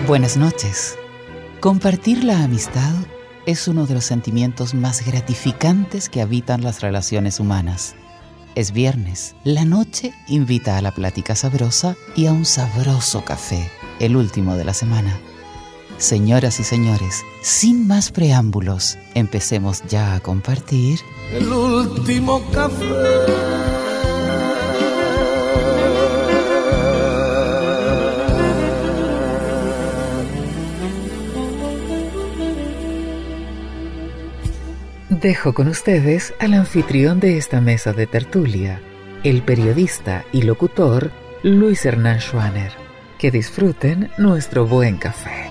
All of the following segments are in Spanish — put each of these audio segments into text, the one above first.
Buenas noches. Compartir la amistad es uno de los sentimientos más gratificantes que habitan las relaciones humanas. Es viernes, la noche invita a la plática sabrosa y a un sabroso café, el último de la semana. Señoras y señores, sin más preámbulos, empecemos ya a compartir el último café. Dejo con ustedes al anfitrión de esta mesa de tertulia, el periodista y locutor Luis Hernán Schwaner. Que disfruten nuestro buen café.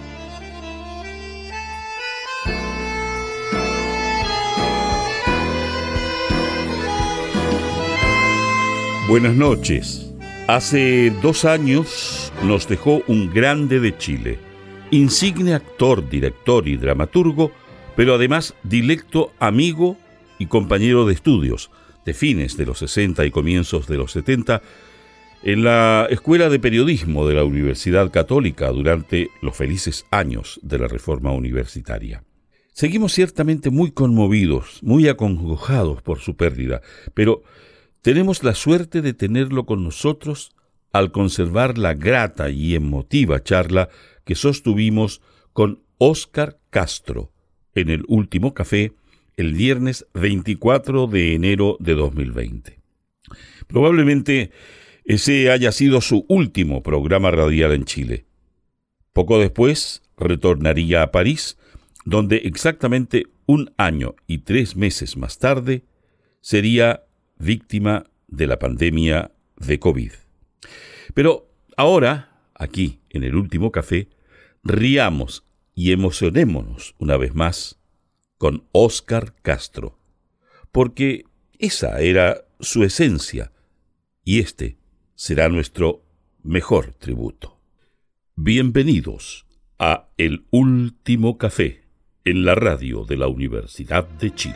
Buenas noches. Hace 2 años nos dejó un grande de Chile, insigne actor, director y dramaturgo, pero además dilecto amigo y compañero de estudios de fines de los 60 y comienzos de los 70 en la Escuela de Periodismo de la Universidad Católica durante los felices años de la Reforma Universitaria. Seguimos ciertamente muy conmovidos, muy acongojados por su pérdida, pero tenemos la suerte de tenerlo con nosotros al conservar la grata y emotiva charla que sostuvimos con Óscar Castro en el último café el viernes 24 de enero de 2020. Probablemente ese haya sido su último programa radial en Chile. Poco después retornaría a París, donde exactamente 1 año y 3 meses más tarde sería víctima de la pandemia de COVID. Pero ahora, aquí en el último café, riamos y emocionémonos una vez más con Óscar Castro, porque esa era su esencia y este será nuestro mejor tributo. Bienvenidos a El Último Café en la radio de la Universidad de Chile.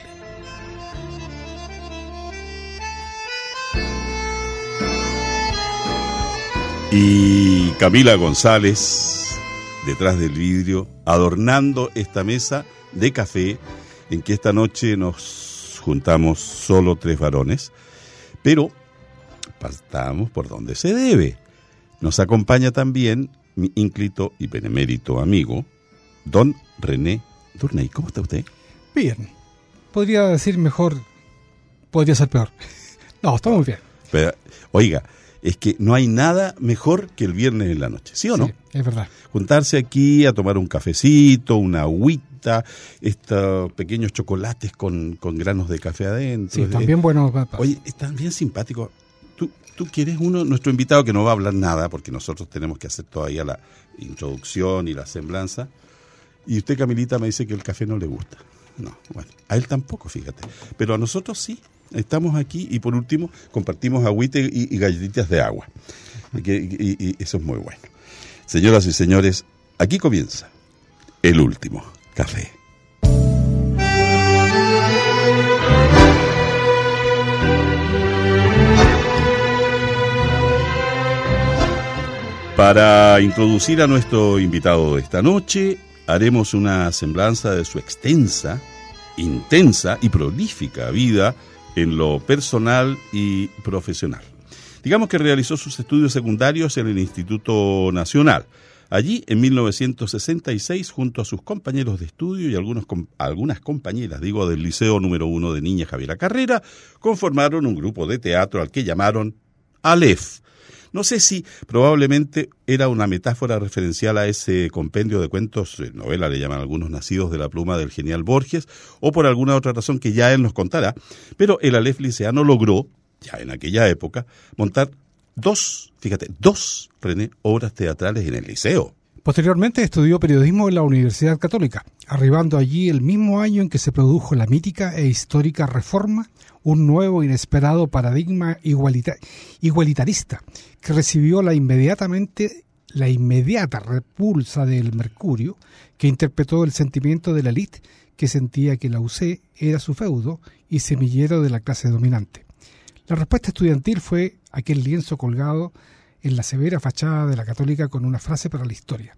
Y Camila González, detrás del vidrio, adornando esta mesa de café en que esta noche nos juntamos solo 3 varones, pero partamos por donde se debe. Nos acompaña también mi ínclito y benemérito amigo, don René Durney. ¿Cómo está usted? Bien. Podría decir mejor, podría ser peor. No, está muy bien. Pero, oiga, es que no hay nada mejor que el viernes en la noche, ¿sí o no? Sí, es verdad. Juntarse aquí a tomar un cafecito, una agüita, estos pequeños chocolates con granos de café adentro. Sí, están bien buenos. Oye, están bien simpáticos. ¿Tú quieres uno? Nuestro invitado, que no va a hablar nada, porque nosotros tenemos que hacer todavía la introducción y la semblanza. Y usted, Camilita, me dice que el café no le gusta. No, bueno, a él tampoco, fíjate. Pero a nosotros sí. Estamos aquí y por último compartimos agüita y galletitas de agua. Y eso es muy bueno. Señoras y señores, aquí comienza el último café. Para introducir a nuestro invitado de esta noche, haremos una semblanza de su extensa, intensa y prolífica vida en lo personal y profesional. Digamos que realizó sus estudios secundarios en el Instituto Nacional. Allí, en 1966, junto a sus compañeros de estudio y algunas compañeras, del Liceo número 1 de Niña Javiera Carrera, conformaron un grupo de teatro al que llamaron Aleph. No sé si probablemente era una metáfora referencial a ese compendio de cuentos, novela le llaman algunos, nacidos de la pluma del genial Borges, o por alguna otra razón que ya él nos contará, pero el Aleph liceano logró, ya en aquella época, montar 2 obras teatrales en el liceo. Posteriormente estudió periodismo en la Universidad Católica, arribando allí el mismo año en que se produjo la mítica e histórica Reforma, un nuevo inesperado paradigma igualitarista que recibió la inmediata repulsa del Mercurio, que interpretó el sentimiento de la élite que sentía que la UC era su feudo y semillero de la clase dominante. La respuesta estudiantil fue aquel lienzo colgado en la severa fachada de la Católica con una frase para la historia: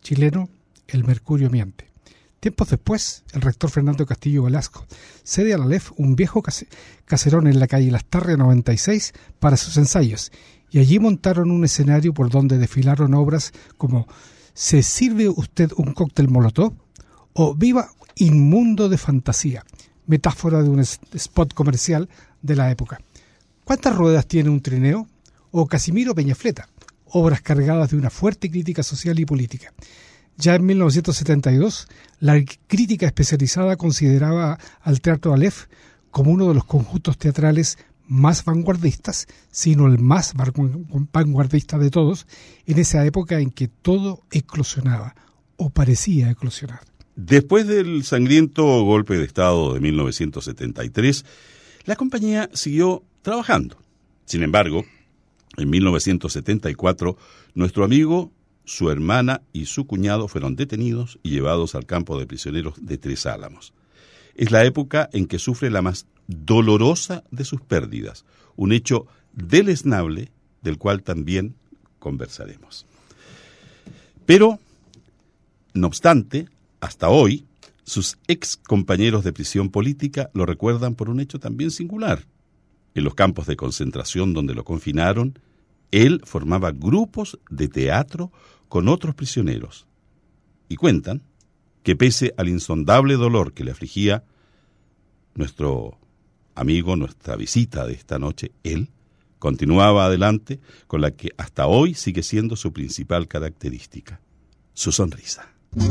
chileno El Mercurio miente. Tiempos después, el rector Fernando Castillo Velasco cede a la Aleph un viejo caserón en la calle Lastarria 96 para sus ensayos, y allí montaron un escenario por donde desfilaron obras como ¿Se sirve usted un cóctel molotov? O Viva Inmundo de Fantasía, metáfora de un spot comercial de la época. ¿Cuántas ruedas tiene un trineo? O Casimiro Peñafleta, obras cargadas de una fuerte crítica social y política. Ya en 1972, la crítica especializada consideraba al Teatro Aleph como uno de los conjuntos teatrales más vanguardistas, sino el más vanguardista de todos, en esa época en que todo eclosionaba, o parecía eclosionar. Después del sangriento golpe de Estado de 1973, la compañía siguió trabajando. Sin embargo, en 1974, nuestro amigo, su hermana y su cuñado fueron detenidos y llevados al campo de prisioneros de Tres Álamos. Es la época en que sufre la más dolorosa de sus pérdidas, un hecho deleznable del cual también conversaremos. Pero, no obstante, hasta hoy, sus ex compañeros de prisión política lo recuerdan por un hecho también singular. En los campos de concentración donde lo confinaron, él formaba grupos de teatro con otros prisioneros. Y cuentan que pese al insondable dolor que le afligía nuestro amigo, nuestra visita de esta noche, él continuaba adelante con la que hasta hoy sigue siendo su principal característica, su sonrisa.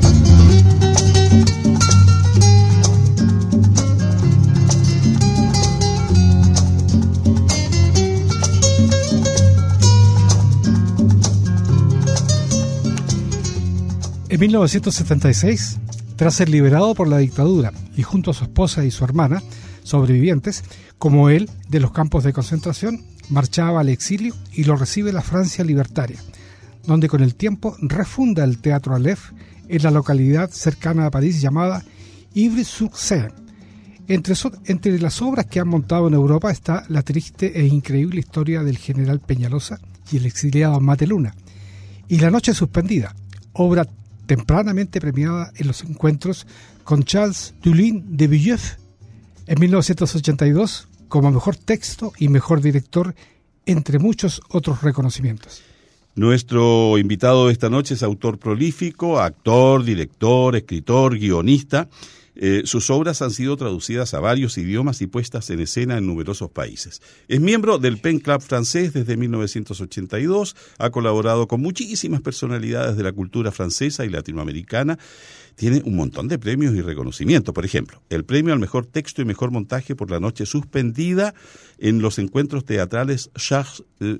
En 1976, tras ser liberado por la dictadura y junto a su esposa y su hermana, sobrevivientes, como él, de los campos de concentración, marchaba al exilio y lo recibe la Francia libertaria, donde con el tiempo refunda el Teatro Aleph en la localidad cercana a París llamada Ivry-sur-Seine. Entre las obras que han montado en Europa está la triste e increíble historia del general Peñalosa y el exiliado Mateluna, y La Noche Suspendida, obra tempranamente premiada en los encuentros con Charles Dulin de Villeneuve en 1982 como mejor texto y mejor director, entre muchos otros reconocimientos. Nuestro invitado de esta noche es autor prolífico, actor, director, escritor, guionista. Sus obras han sido traducidas a varios idiomas y puestas en escena en numerosos países. Es miembro del Pen Club francés desde 1982, ha colaborado con muchísimas personalidades de la cultura francesa y latinoamericana. Tiene un montón de premios y reconocimientos. Por ejemplo, el premio al mejor texto y mejor montaje por La Noche Suspendida en los encuentros teatrales Charles...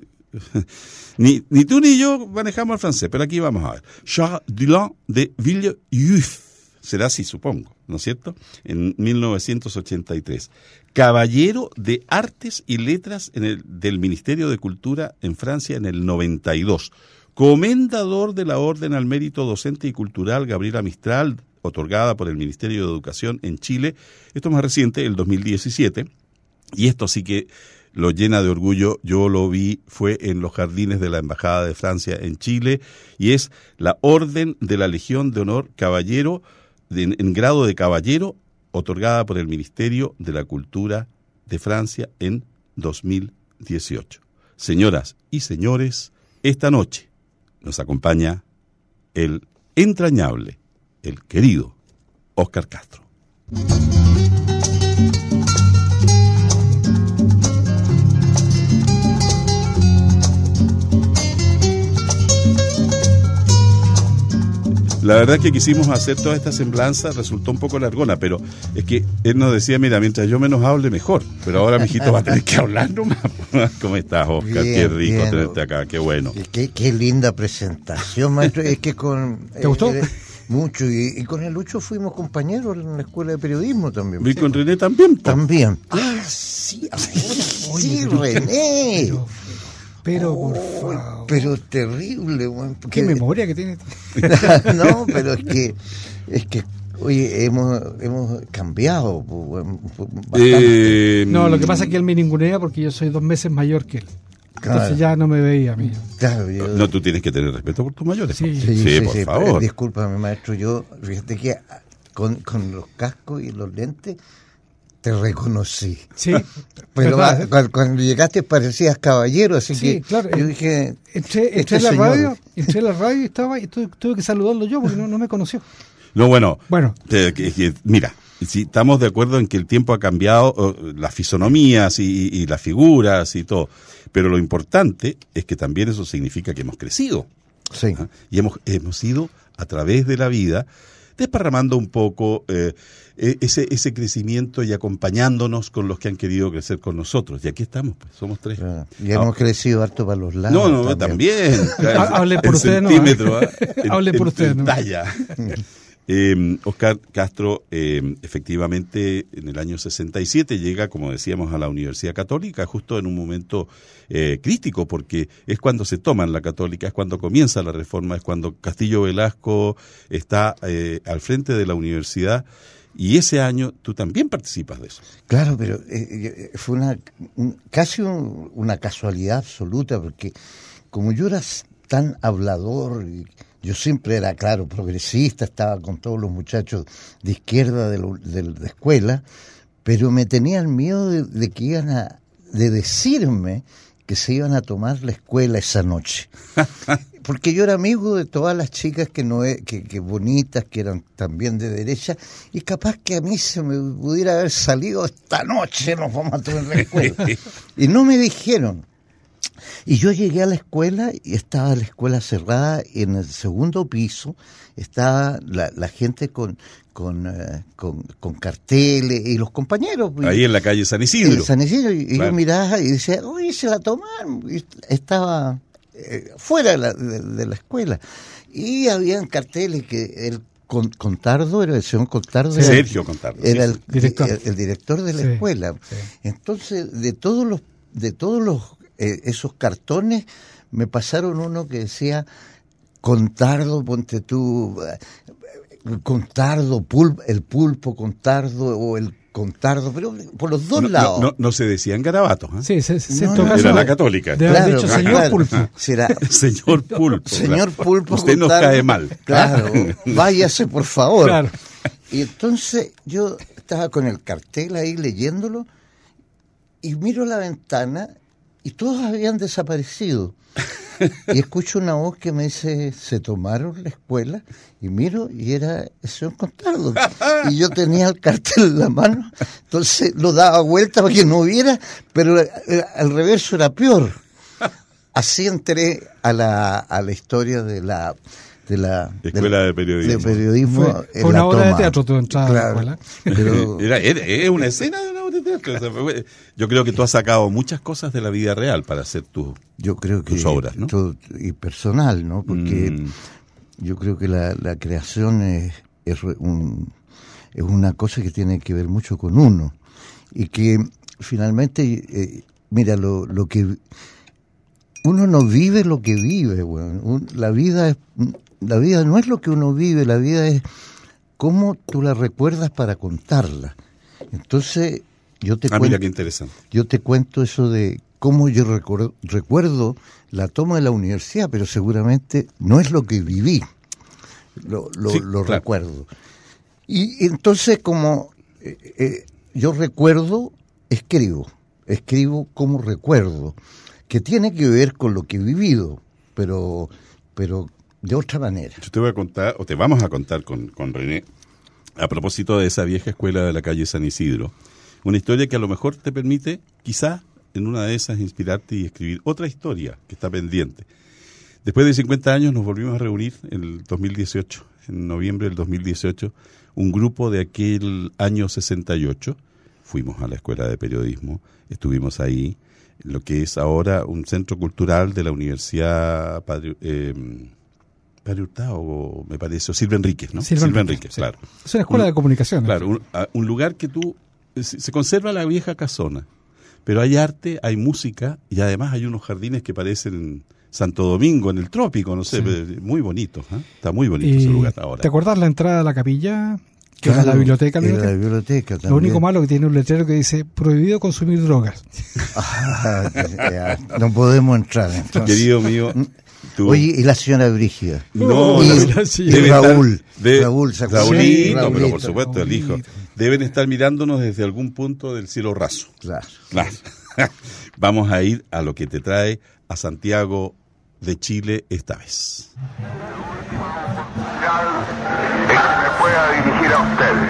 ni tú ni yo manejamos el francés, pero aquí vamos a ver. Charles Dulin de Villeneuve. Será así, supongo, ¿no es cierto? En 1983. Caballero de Artes y Letras del Ministerio de Cultura en Francia en el 92. Comendador de la Orden al Mérito Docente y Cultural Gabriela Mistral, otorgada por el Ministerio de Educación en Chile. Esto más reciente, el 2017. Y esto sí que lo llena de orgullo. Yo lo vi, fue en los jardines de la Embajada de Francia en Chile. Y es la Orden de la Legión de Honor Caballero, en grado de caballero, otorgada por el Ministerio de la Cultura de Francia en 2018. Señoras y señores, esta noche nos acompaña el entrañable, el querido Óscar Castro. La verdad es que quisimos hacer toda esta semblanza, resultó un poco largona, pero es que él nos decía, mira, mientras yo menos hable, mejor. Pero ahora, mijito, va a tener que hablar nomás. ¿Cómo estás, Óscar? Bien, qué rico bien. tenerte acá, qué bueno. Qué linda presentación, maestro. Es que con... ¿Te gustó? Mucho. Y con el Lucho fuimos compañeros en la escuela de periodismo también. ¿Y con René también? Po? También. Ah, sí, sí, René. Pero, por favor. Pero terrible, güey. Qué memoria que tiene. No, pero es que oye, hemos cambiado bastante. No, lo que pasa es que él me ningunea porque yo soy 2 meses mayor que él. Entonces ya no me veía a mí. Claro, No, tú tienes que tener respeto por tus mayores. Sí. Por favor. Discúlpame, maestro, yo, fíjate que con los cascos y los lentes te reconocí. Sí. Pero cuando llegaste parecías caballero, así Sí, que claro. yo dije... Entré a la radio y estaba y tuve que saludarlo yo porque no me conoció. No, bueno. Bueno. Mira, si estamos de acuerdo en que el tiempo ha cambiado las fisonomías y las figuras y todo, pero lo importante es que también eso significa que hemos crecido. Sí. ¿Ah? Y hemos ido a través de la vida desparramando un poco ese crecimiento y acompañándonos con los que han querido crecer con nosotros. Y aquí estamos, pues, somos 3. Claro. Y hemos crecido harto para los lados. No, también. Hablen por ustedes, ¿no? Hablen por ustedes, ¿no? Talla. Oscar Castro, efectivamente, en el año 67 llega, como decíamos, a la Universidad Católica, justo en un momento crítico, porque es cuando se toman la Católica, es cuando comienza la reforma, es cuando Castillo Velasco está al frente de la universidad, y ese año tú también participas de eso. Claro, pero fue casi una casualidad absoluta, porque como yo era tan hablador, y yo siempre era, claro, progresista, estaba con todos los muchachos de izquierda de la escuela, pero me tenían miedo de que de decirme que se iban a tomar la escuela esa noche. Porque yo era amigo de todas las chicas que bonitas, que eran también de derecha, y capaz que a mí se me pudiera haber salido esta noche, nos vamos a tomar la escuela. Y no me dijeron. Y yo llegué a la escuela y estaba la escuela cerrada, y en el segundo piso estaba la gente con carteles y los compañeros. Ahí en la calle San Isidro. En San Isidro, y claro. Yo miraba y decía, uy, se la tomaron. Y estaba fuera de la escuela. Y habían carteles que el Contardo, era el señor Contardo. Sergio Contardo. Era el director de la escuela. Sí. Entonces, de todos los esos cartones, me pasaron uno que decía Contardo, ponte tú, Contardo, el pulpo Contardo o el Contardo, pero por los dos lados. No se decían garabatos. ¿Eh? Sí, era la Católica. Claro, dicho señor Pulpo. Señor Pulpo. Señor Pulpo. Usted nos cae mal. Claro, váyase por favor. Claro. Y entonces yo estaba con el cartel ahí leyéndolo y miro la ventana y todos habían desaparecido. Y escucho una voz que me dice, ¿se tomaron la escuela? Y miro, y era el señor Contardo. Y yo tenía el cartel en la mano, entonces lo daba vuelta para que no viera, pero al reverso era peor. Así entré a la historia de la Escuela de Periodismo. Fue una obra de teatro tu entrada, claro, a la escuela. Pero es una escena de una obra de teatro. Yo creo que tú has sacado muchas cosas de la vida real para hacer tus obras, ¿no? Y personal, ¿no? Porque yo creo que la creación es una cosa que tiene que ver mucho con uno. Y que finalmente, mira, lo que uno no vive lo que vive, bueno. La vida no es lo que uno vive, la vida es cómo tú la recuerdas para contarla. Entonces, yo te cuento, mira qué interesante. Yo te cuento eso de cómo yo recuerdo la toma de la universidad, pero seguramente no es lo que viví, lo claro. Recuerdo. Y entonces, como yo recuerdo, escribo como recuerdo, que tiene que ver con lo que he vivido, pero de otra manera. Yo te voy a contar, o te vamos a contar con René, a propósito de esa vieja escuela de la calle San Isidro, una historia que a lo mejor te permite, quizá, en una de esas, inspirarte y escribir otra historia que está pendiente. Después de 50 años nos volvimos a reunir en el 2018, en noviembre del 2018, un grupo de aquel año 68, fuimos a la Escuela de Periodismo, estuvimos ahí, lo que es ahora un centro cultural de la Universidad Padre Hurtado, me parece, o Silva Enríquez, ¿no? Silva Enríquez, sí. Claro. Es una escuela de comunicación. Claro, un lugar que se conserva la vieja casona, pero hay arte, hay música, y además hay unos jardines que parecen Santo Domingo, en el trópico, no sé, sí. Muy bonitos, ¿eh? Está muy bonito ese lugar ahora. ¿Te acordás la entrada a la capilla? Que era la biblioteca. Era la biblioteca también. Lo único malo que tiene un letrero que dice prohibido consumir drogas. No podemos entrar entonces. Querido mío. Tú. Oye, ¿y la señora Brígida? No, y Raúl. Raúlito, pero por supuesto, el hijo. Deben estar mirándonos desde algún punto del cielo raso. Claro. Vamos a ir a lo que te trae a Santiago de Chile esta vez. Me pueda dirigir a ustedes.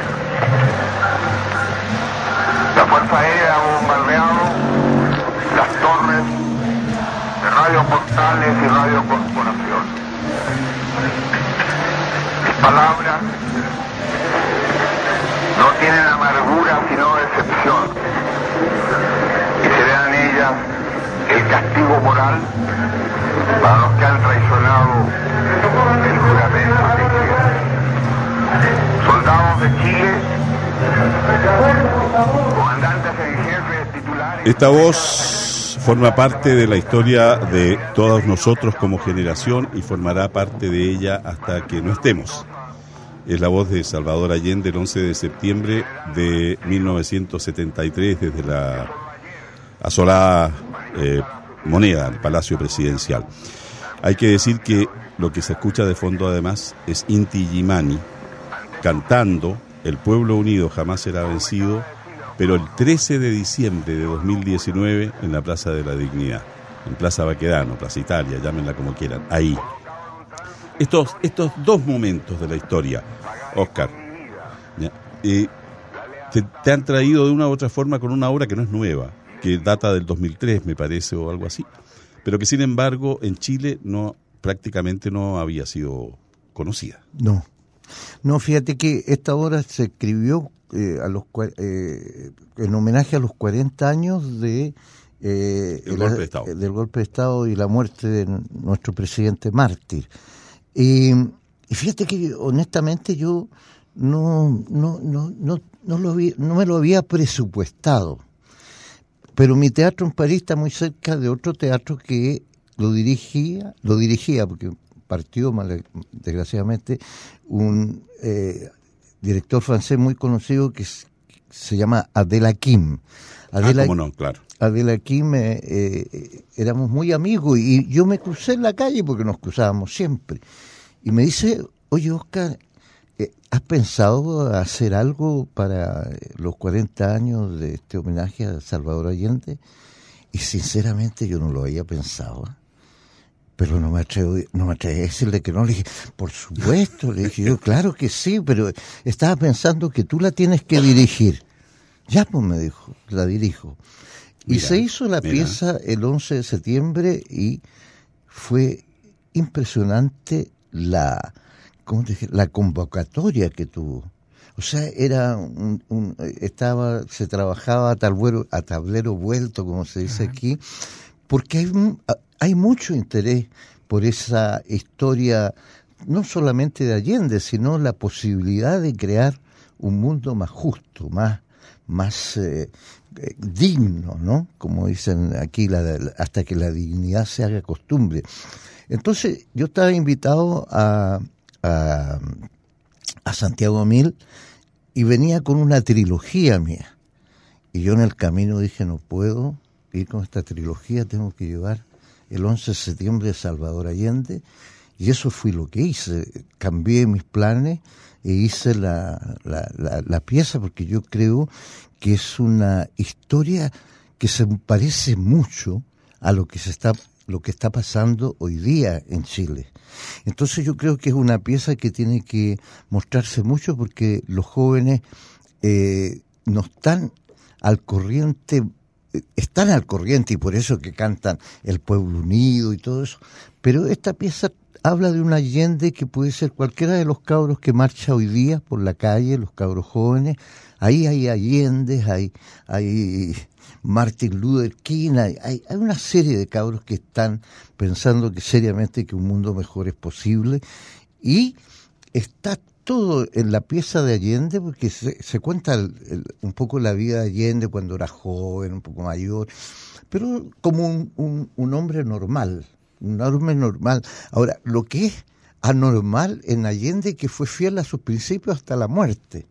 La Fuerza Aérea ha bombardeado las torres de radioportales y radiocorporación. Mis palabras no tienen amargura sino decepción, y serán ellas el castigo moral para los que han traicionado el juramento que hicieron. Soldados de Chile, comandantes en jefe, titulares... Esta voz forma parte de la historia de todos nosotros como generación y formará parte de ella hasta que no estemos. Es la voz de Salvador Allende el 11 de septiembre de 1973 desde la asolada Moneda, el Palacio Presidencial. Hay que decir que lo que se escucha de fondo además es Inti Illimani cantando El pueblo unido jamás será vencido, pero el 13 de diciembre de 2019 en la Plaza de la Dignidad, en Plaza Baquedano, Plaza Italia, llámenla como quieran, ahí. Estos dos momentos de la historia, Oscar, te han traído de una u otra forma con una obra que no es nueva, que data del 2003, me parece, o algo así, pero que sin embargo en Chile prácticamente no había sido conocida. No, fíjate que esta obra se escribió en homenaje a los 40 años del golpe de Estado y la muerte de nuestro presidente mártir. Y fíjate que honestamente yo no me lo había presupuestado. Pero mi teatro en París está muy cerca de otro teatro que lo dirigía porque partió desgraciadamente un director francés muy conocido que se llama Adèle Hakim. Cómo no, claro. Adèle Hakim, éramos muy amigos y yo me crucé en la calle porque nos cruzábamos siempre. Y me dice, oye Oscar, ¿has pensado hacer algo para los 40 años de este homenaje a Salvador Allende? Y sinceramente yo no lo había pensado. Pero no me atreví a decirle que no. Le dije, por supuesto, le dije yo, claro que sí, pero estaba pensando que tú la tienes que dirigir. Ya, pues me dijo, la dirijo. Y se hizo la pieza el 11 de septiembre y fue impresionante la convocatoria que tuvo. O sea, era se trabajaba a tablero vuelto, como se dice aquí, porque hay mucho interés por esa historia, no solamente de Allende, sino la posibilidad de crear un mundo más justo, más digno, ¿no? Como dicen aquí, hasta que la dignidad se haga costumbre. Entonces, yo estaba invitado a Santiago 1000 y venía con una trilogía mía. Y yo en el camino dije, no puedo ir con esta trilogía, tengo que llevar el 11 de septiembre de Salvador Allende, y eso fue lo que hice. Cambié mis planes e hice la pieza porque yo creo que es una historia que se parece mucho a lo que está pasando hoy día en Chile. Entonces yo creo que es una pieza que tiene que mostrarse mucho porque los jóvenes no están al corriente, y por eso que cantan El pueblo unido y todo eso, pero esta pieza habla de un Allende que puede ser cualquiera de los cabros que marcha hoy día por la calle, los cabros jóvenes. Ahí hay Allendes, hay Martin Luther King, hay una serie de cabros que están pensando seriamente que un mundo mejor es posible, y está todo en la pieza de Allende porque se cuenta un poco la vida de Allende cuando era joven, un poco mayor, pero como un hombre normal, un hombre normal. Ahora, lo que es anormal en Allende, que fue fiel a sus principios hasta la muerte.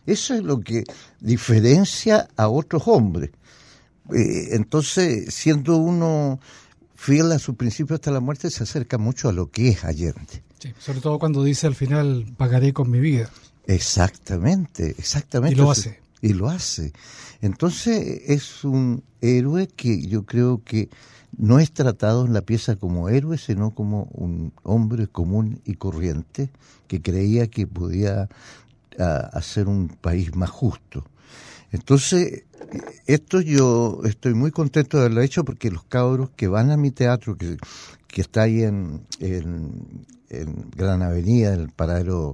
Eso es lo que diferencia a otros hombres. Entonces, siendo uno fiel a sus principios hasta la muerte, se acerca mucho a lo que es Allende. Sí, sobre todo cuando dice al final, pagaré con mi vida. Exactamente. Y lo hace. Y lo hace. Entonces es un héroe que yo creo que no es tratado en la pieza como héroe, sino como un hombre común y corriente que creía que podía hacer un país más justo. Entonces, esto yo estoy muy contento de haberlo hecho porque los cabros que van a mi teatro, que está ahí en Gran Avenida, en el paradero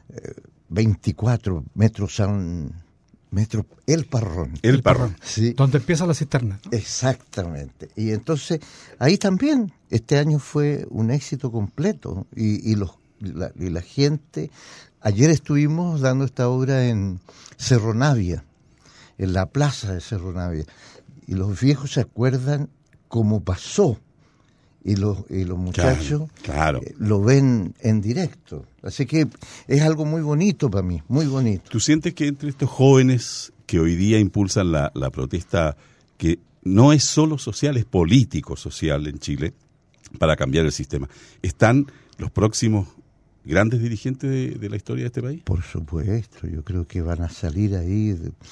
24, Metro El Parrón. El Parrón. Sí. Donde empieza la cisterna, ¿no? Exactamente. Y entonces, ahí también, este año fue un éxito completo. Y la gente, ayer estuvimos dando esta obra en Cerro Navia, en la plaza de Cerro Navia. Y los viejos se acuerdan cómo pasó. Y los muchachos claro. Lo ven en directo. Así que es algo muy bonito para mí, muy bonito. ¿Tú sientes que entre estos jóvenes que hoy día impulsan la protesta, que no es solo social, es político-social en Chile, para cambiar el sistema, están los próximos grandes dirigentes de la historia de este país? Por supuesto, yo creo que van a salir ahí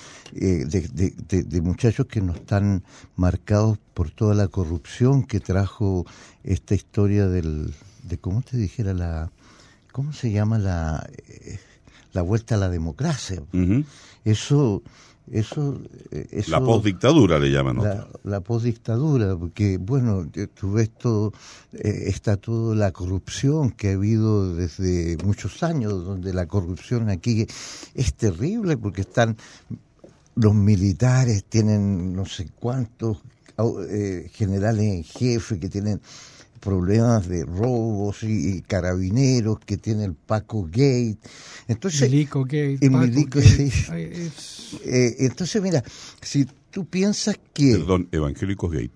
de muchachos que no están marcados por toda la corrupción que trajo esta historia de ¿cómo te dijera? ¿Cómo se llama? La vuelta a la democracia. Uh-huh. Eso la postdictadura le llaman. La postdictadura, porque bueno, tú ves todo, está toda la corrupción que ha habido desde muchos años, donde la corrupción aquí es terrible, porque están los militares, tienen no sé cuántos generales en jefe que tienen problemas de robos y carabineros que tiene el Paco Gate. Entonces, Milico Gate, Milico Gate. Entonces, mira, si tú piensas que... Perdón, Evangélicos Gate.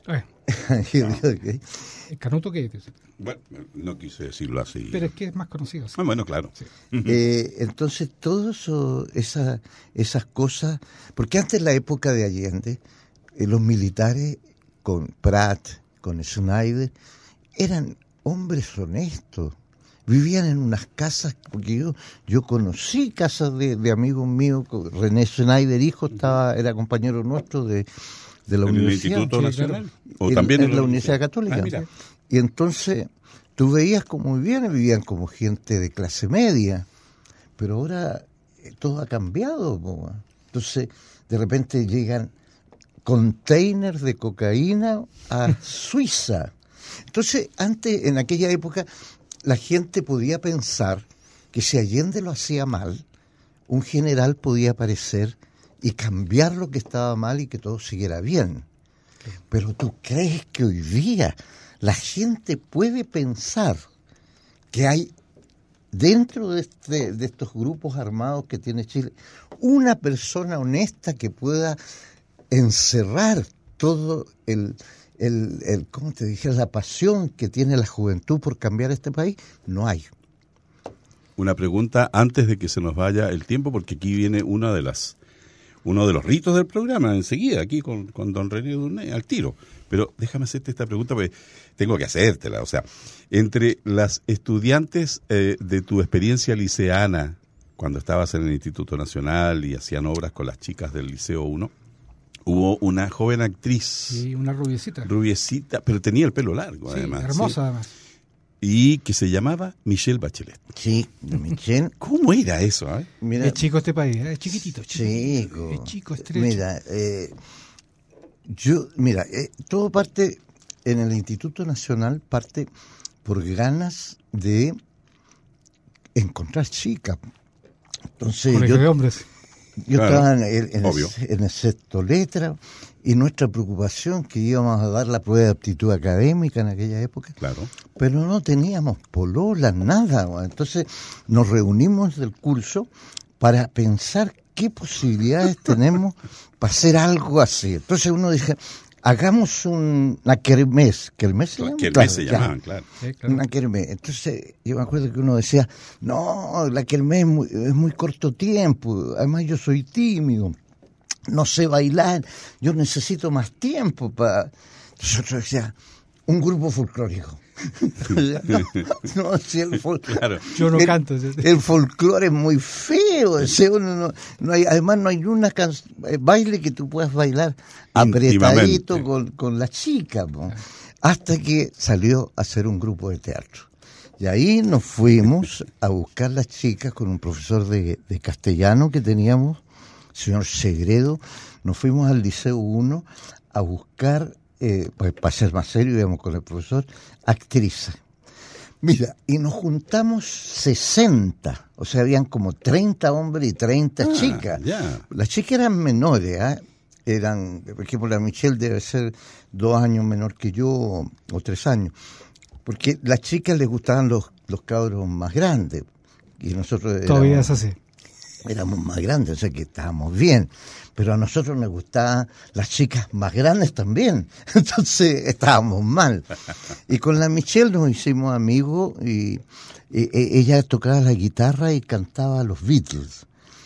Canuto Gate. Bueno, no quise decirlo así. Pero es que es más conocido. ¿Sí? Bueno, claro. Sí. Entonces, todo eso, esas cosas... Porque antes, en la época de Allende, los militares con Prat, con Schneider, eran hombres honestos, vivían en unas casas, porque yo conocí casas de amigos míos, René Schneider, hijo, era compañero nuestro de la universidad. ¿En el Instituto Nacional? ¿O también en la Universidad Católica? Mira. Y entonces, tú veías como vivían como gente de clase media, pero ahora todo ha cambiado. Entonces, de repente llegan containers de cocaína a Suiza. Entonces, antes, en aquella época, la gente podía pensar que si Allende lo hacía mal, un general podía aparecer y cambiar lo que estaba mal y que todo siguiera bien. Pero ¿tú crees que hoy día la gente puede pensar que hay dentro de estos grupos armados que tiene Chile una persona honesta que pueda encerrar todo ¿cómo te dije? La pasión que tiene la juventud por cambiar este país? No hay. Una pregunta antes de que se nos vaya el tiempo, porque aquí viene uno de los ritos del programa, enseguida, aquí con don René Durné, al tiro. Pero déjame hacerte esta pregunta, porque tengo que hacértela. O sea, entre las estudiantes de tu experiencia liceana, cuando estabas en el Instituto Nacional y hacían obras con las chicas del Liceo 1, hubo una joven actriz. Sí, una rubiecita. Rubiecita, pero tenía el pelo largo, sí, además. Hermosa, ¿sí? Además. Y que se llamaba Michelle Bachelet. Sí, Michelle. ¿Cómo era eso? Mira, es chico este país, es chiquitito. Chico. Es chico, estrecho. Mira, todo parte, en el Instituto Nacional, parte por ganas de encontrar chicas. Entonces, de hombres. Yo estaba en el sexto letra, y nuestra preocupación que íbamos a dar la prueba de aptitud académica en aquella época, claro, pero no teníamos pololas, nada. Entonces nos reunimos del curso para pensar qué posibilidades tenemos para hacer algo así. Entonces uno dice, hagamos una kermés. ¿Kermés se llama? Kermés se llamaban, claro. Sí, claro. Una kermés. Entonces, yo me acuerdo que uno decía, no, la kermés es muy corto tiempo, además yo soy tímido, no sé bailar, yo necesito más tiempo para... Nosotros decía, un grupo folclórico. No, si Claro. Yo no canto. El folclore es muy feo, no hay, además no hay una baile que tú puedas bailar apretadito con la chica, ¿no? Hasta que salió a hacer un grupo de teatro. Y ahí nos fuimos a buscar las chicas con un profesor de castellano que teníamos, señor Segredo. Nos fuimos al Liceo 1 a buscar, pues para ser más serio, íbamos con el profesor, actrices. Mira, y nos juntamos 60, o sea, habían como 30 hombres y 30 chicas. Ya. Las chicas eran menores, eran, por ejemplo, la Michelle debe ser 2 años menor que yo, o 3 años, porque a las chicas les gustaban los cabros más grandes, y nosotros Todavía es así. éramos más grandes, o sea que estábamos bien, pero a nosotros nos gustaban las chicas más grandes también, entonces estábamos mal. Y con la Michelle nos hicimos amigos y ella tocaba la guitarra y cantaba los Beatles.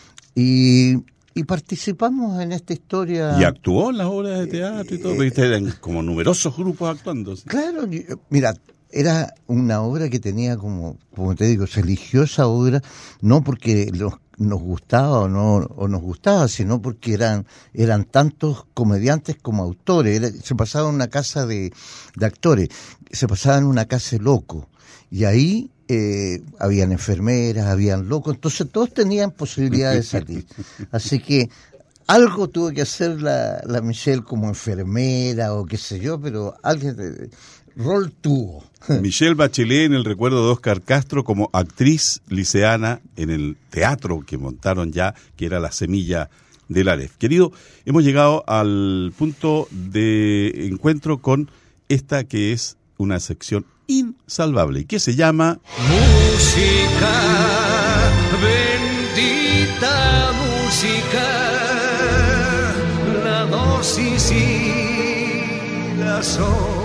Y participamos en esta historia. Y actuó en las obras de teatro y todo, porque eran como numerosos grupos actuando. ¿Sí? Claro, mira, era una obra que tenía como te digo, se eligió esa obra no porque nos gustaba o no nos gustaba, sino porque eran tantos comediantes como autores. Se pasaba en una casa de actores, se pasaba en una casa de locos, y ahí habían enfermeras, habían locos, entonces todos tenían posibilidad de salir. Así que algo tuvo que hacer la Michelle como enfermera o qué sé yo, pero alguien rol tuvo. Michelle Bachelet en el recuerdo de Óscar Castro como actriz liceana en el teatro que montaron ya, que era La Semilla del Aleph. Querido, hemos llegado al punto de encuentro con esta que es una sección insalvable y que se llama Música, bendita música, la dosis y la soledad.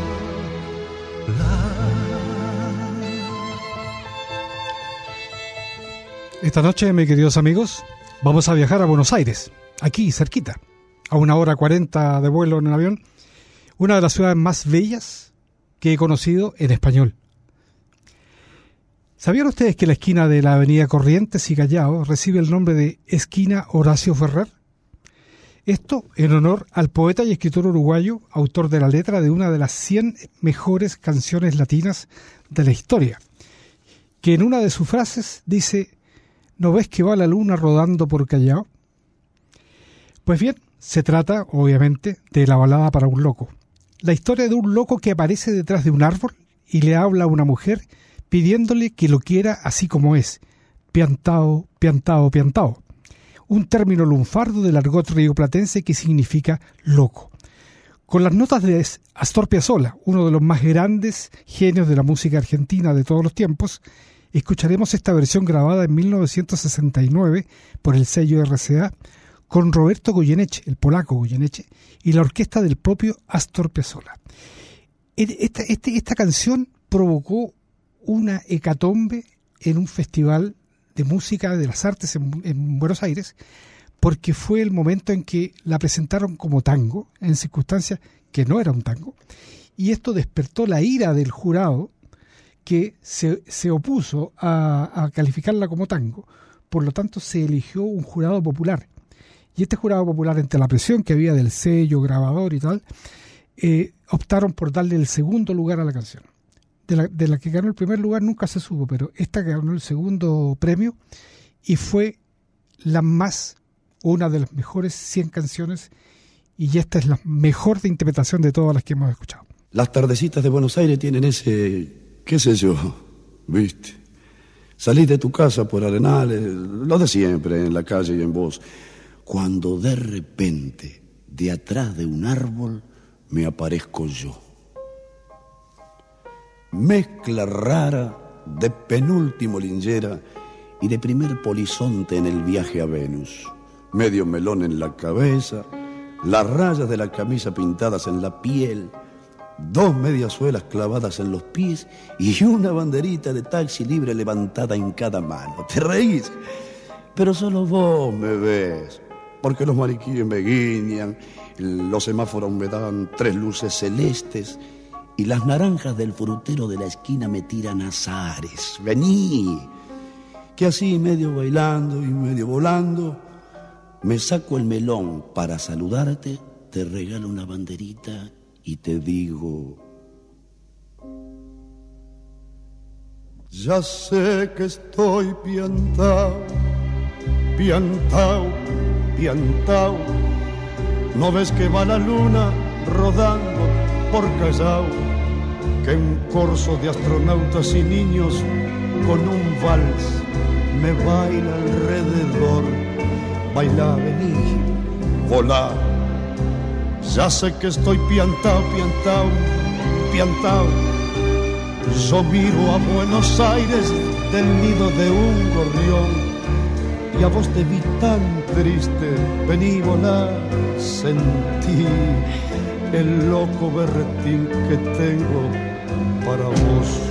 Esta noche, mis queridos amigos, vamos a viajar a Buenos Aires, aquí cerquita, a 1:40 de vuelo en el avión, una de las ciudades más bellas que he conocido en español. ¿Sabían ustedes que la esquina de la avenida Corrientes y Callao recibe el nombre de Esquina Horacio Ferrer? Esto en honor al poeta y escritor uruguayo, autor de la letra de una de las 100 mejores canciones latinas de la historia, que en una de sus frases dice: ¿no ves que va la luna rodando por Callao? Pues bien, se trata, obviamente, de La balada para un loco. La historia de un loco que aparece detrás de un árbol y le habla a una mujer pidiéndole que lo quiera así como es, piantao, piantao, piantao. Un término lunfardo del argot rioplatense que significa loco. Con las notas de Astor Piazzolla, uno de los más grandes genios de la música argentina de todos los tiempos, escucharemos esta versión grabada en 1969 por el sello RCA con Roberto Goyeneche, el polaco Goyeneche, y la orquesta del propio Astor Piazzolla. Esta canción provocó una hecatombe en un festival de música de las artes en Buenos Aires, porque fue el momento en que la presentaron como tango, en circunstancias que no era un tango, y esto despertó la ira del jurado, que se opuso a calificarla como tango. Por lo tanto, se eligió un jurado popular. Y este jurado popular, entre la presión que había del sello, grabador y tal, optaron por darle el segundo lugar a la canción. De la que ganó el primer lugar nunca se supo, pero esta ganó el segundo premio y fue una de las mejores 100 canciones, y esta es la mejor de interpretación de todas las que hemos escuchado. Las tardecitas de Buenos Aires tienen ese... qué sé yo, viste. Salís de tu casa por Arenales, lo de siempre, en la calle y en vos. Cuando de repente, de atrás de un árbol, me aparezco yo. Mezcla rara de penúltimo Lingera y de primer polizonte en el viaje a Venus. Medio melón en la cabeza, las rayas de la camisa pintadas en la piel, 2 mediasuelas clavadas en los pies y una banderita de taxi libre levantada en cada mano. ¿Te reís? Pero solo vos me ves, porque los maniquíes me guiñan, los semáforos me dan 3 luces celestes y las naranjas del frutero de la esquina me tiran azares. Vení, que así medio bailando y medio volando, me saco el melón para saludarte, te regalo una banderita y te digo: ya sé que estoy piantao, piantao, piantao. ¿No ves que va la luna rodando por Callao? Que un corso de astronautas y niños con un vals me baila alrededor. Baila, vení, volá. Ya sé que estoy piantao, piantao, piantao. Yo miro a Buenos Aires del nido de un gorrión y a vos te vi tan triste. Vení, volá, sentí el loco berretín que tengo para vos.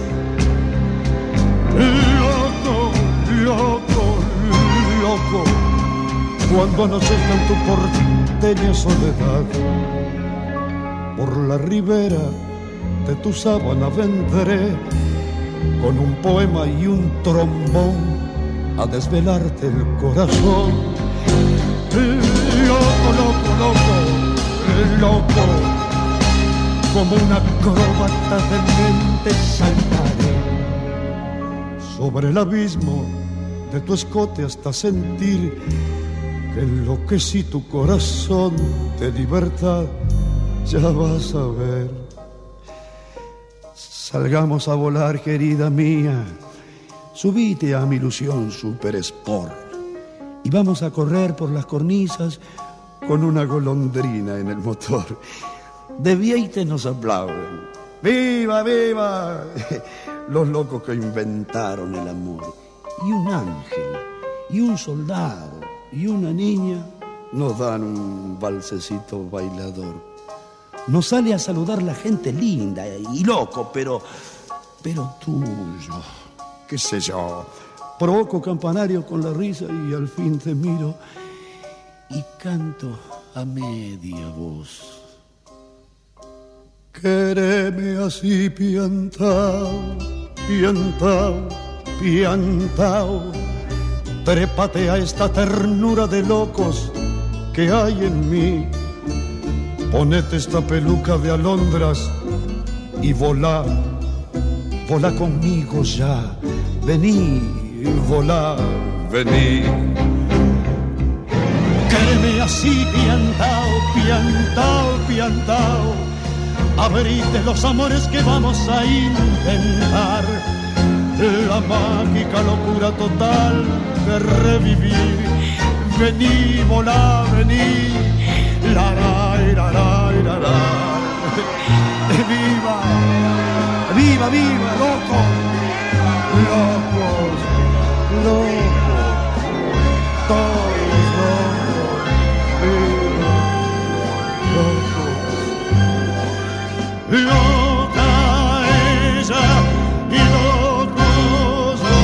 Loco, loco, loco, cuando anochezca en tu porteña soledad, por la ribera de tu sábana vendré con un poema y un trombón a desvelarte el corazón. Loco, loco, loco, loco, como una acróbata de mente saltaré sobre el abismo de tu escote hasta sentir que enloquecí tu corazón de libertad. Ya vas a ver. Salgamos a volar, querida mía. Subite a mi ilusión Super Sport y vamos a correr por las cornisas con una golondrina en el motor. De Vieite nos aplauden. ¡Viva, viva! Los locos que inventaron el amor. Y un ángel, y un soldado, y una niña nos dan un valsecito bailador. Nos sale a saludar la gente linda y loco, pero tuyo. ¿Qué sé yo? Provoco campanario con la risa y al fin te miro y canto a media voz. Quéreme así piantao, piantao, piantao. Trépate a esta ternura de locos que hay en mí. Ponete esta peluca de alondras y volá, volá conmigo ya. Vení, volá, vení. Quéreme así piantao, piantao, piantao. Abrite los amores que vamos a intentar. La mágica locura total de revivir. Vení, volá, vení. La, la, la, la, la, la. Viva, viva, viva, loco. Locos, locos, todos locos. Viva, locos. Loca ella y locos dos.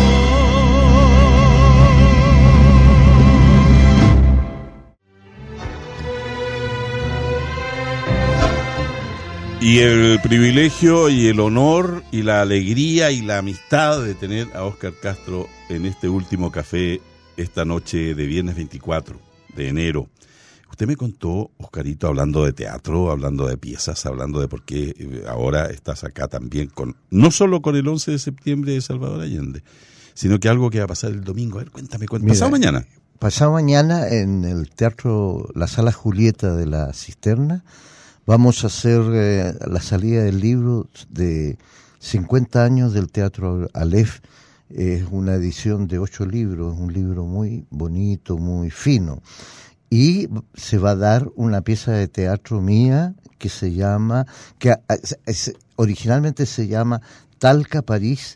Y el privilegio y el honor y la alegría y la amistad de tener a Óscar Castro en este último café esta noche de viernes 24 de enero. Usted me contó, Oscarito, hablando de teatro, hablando de piezas, hablando de por qué ahora estás acá también, con no solo con el 11 de septiembre de Salvador Allende, sino que algo que va a pasar el domingo. A ver, cuéntame. ¿Pasado mañana? Pasado mañana en el teatro, la Sala Julieta de la Cisterna, vamos a hacer la salida del libro de 50 años del Teatro Aleph. Es una edición de 8 libros, un libro muy bonito, muy fino. Y se va a dar una pieza de teatro mía que se llama, originalmente se llama Talca, París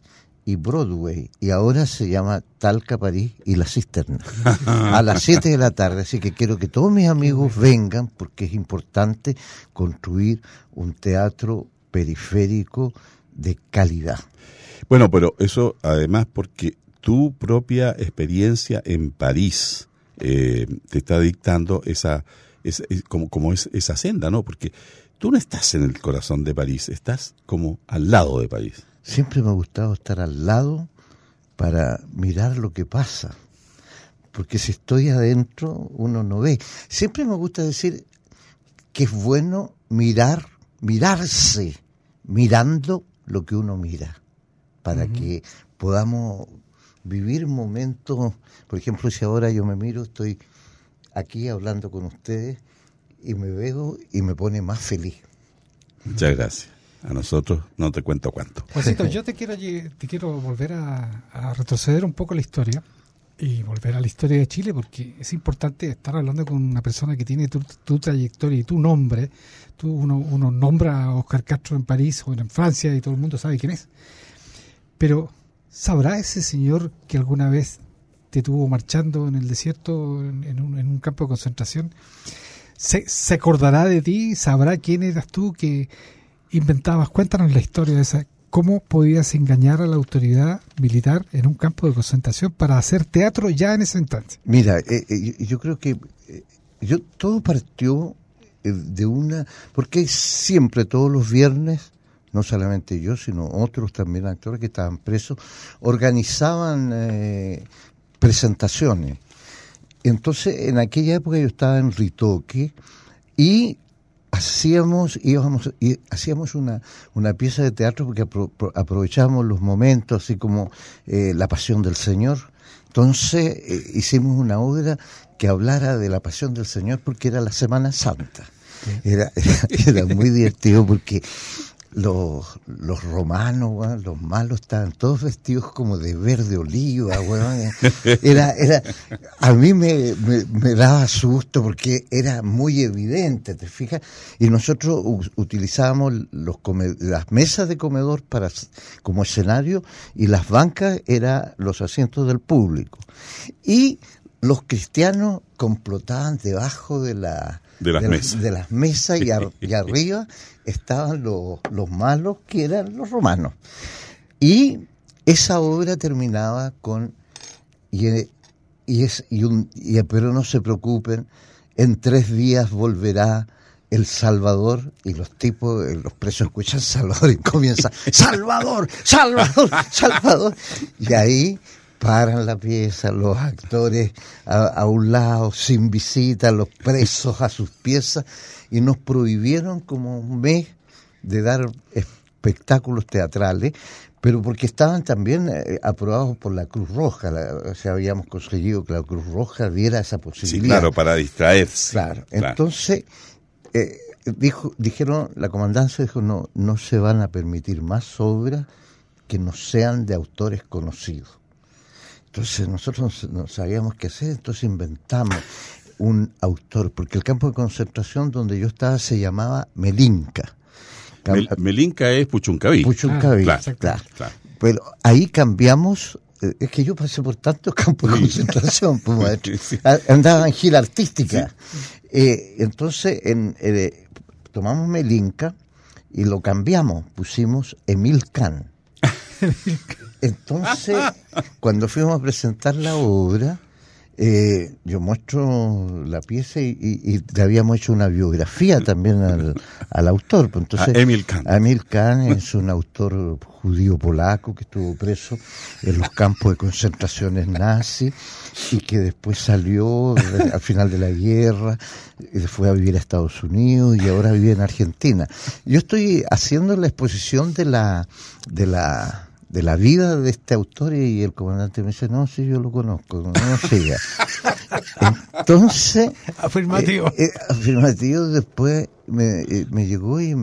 y Broadway, y ahora se llama Talca, París y La Cisterna, a las 7 de la tarde. Así que quiero que todos mis amigos vengan, porque es importante construir un teatro periférico de calidad. Bueno, pero eso además porque tu propia experiencia en París te está dictando esa senda, ¿no? Porque tú no estás en el corazón de París, estás como al lado de París. Siempre me ha gustado estar al lado para mirar lo que pasa, porque si estoy adentro uno no ve. Siempre me gusta decir que es bueno mirarse, mirando lo que uno mira, para que podamos vivir momentos. Por ejemplo, si ahora yo me miro, estoy aquí hablando con ustedes y me veo y me pone más feliz. Muchas gracias. A nosotros no te cuento cuánto. Juancito, yo te quiero volver a retroceder un poco la historia y volver a la historia de Chile, porque es importante estar hablando con una persona que tiene tu trayectoria y tu nombre. Uno nombra a Óscar Castro en París o en Francia y todo el mundo sabe quién es. Pero ¿sabrá ese señor que alguna vez te tuvo marchando en el desierto, en un campo de concentración? ¿Se acordará de ti? ¿Sabrá quién eras tú que inventabas? Cuéntanos la historia de esa. ¿Cómo podías engañar a la autoridad militar en un campo de concentración para hacer teatro ya en esa instancia? Mira, yo creo que todo partió de una... Porque siempre, todos los viernes, no solamente yo, sino otros también actores que estaban presos, organizaban presentaciones. Entonces, en aquella época yo estaba en Ritoque y hacíamos una pieza de teatro porque aprovechábamos los momentos, así como la Pasión del Señor. Entonces hicimos una obra que hablara de la Pasión del Señor porque era la Semana Santa. Era muy divertido porque los romanos, bueno, los malos estaban todos vestidos como de verde oliva, bueno. A mí me daba susto porque era muy evidente, ¿te fijas? Y nosotros utilizábamos las mesas de comedor como escenario, y las bancas eran los asientos del público. Y los cristianos complotaban debajo de las mesas y arriba estaban los malos, que eran los romanos. Y esa obra terminaba con pero no se preocupen, en 3 días volverá el Salvador, y los presos escuchan Salvador y comienzan Salvador, Salvador, Salvador, y ahí paran la pieza, los actores a un lado, sin visita, los presos a sus piezas, y nos prohibieron como un mes de dar espectáculos teatrales, pero porque estaban también aprobados por la Cruz Roja, habíamos conseguido que la Cruz Roja diera esa posibilidad. Sí, claro, para distraerse. Claro. Entonces, dijeron, la comandancia dijo, no se van a permitir más obras que no sean de autores conocidos. Entonces nosotros no sabíamos qué hacer, entonces inventamos un autor, porque el campo de concentración donde yo estaba se llamaba Melinka. Melinka es Puchuncaví. Puchuncaví, claro. Pero ahí cambiamos, es que yo pasé por tantos campos de concentración, pues, maestro. Andaba en gira artística. Sí. Entonces tomamos Melinka y lo cambiamos, pusimos Emil Can. Entonces, cuando fuimos a presentar la obra, yo muestro la pieza y le habíamos hecho una biografía también al autor. Pues entonces, Emil Can. Emil Can es un autor judío polaco que estuvo preso en los campos de concentraciones nazis y que después salió al final de la guerra, y fue a vivir a Estados Unidos y ahora vive en Argentina. Yo estoy haciendo la exposición de la vida de este autor y el comandante me dice, no, sí, yo lo conozco, no siga. Entonces, afirmativo, después me llegó y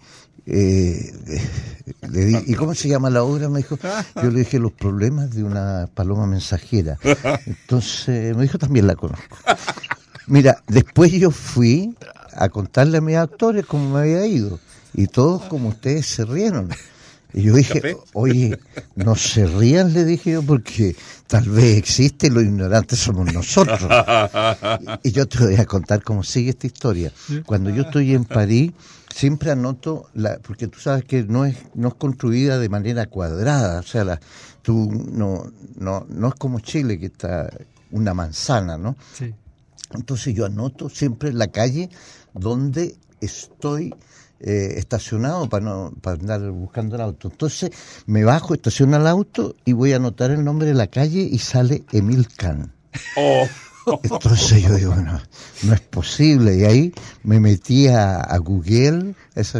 le di, ¿y cómo se llama la obra? Me dijo, yo le dije, Los problemas de una paloma mensajera. Entonces me dijo, también la conozco. Mira, después yo fui a contarle a mis actores cómo me había ido y todos como ustedes se rieron. Y yo dije, ¿Café? oye, no se rían, le dije yo, porque tal vez existe y los ignorantes somos nosotros. Y yo te voy a contar cómo sigue esta historia. Cuando yo estoy en París, siempre anoto, porque tú sabes que no es construida de manera cuadrada, o sea, no es como Chile, que está una manzana, ¿no? Sí. Entonces yo anoto siempre la calle donde estoy estacionado para andar buscando el auto. Entonces me bajo, estaciono el auto y voy a anotar el nombre de la calle y sale Emil Kahn. Oh. Entonces yo digo, no es posible. Y ahí me metí a Google,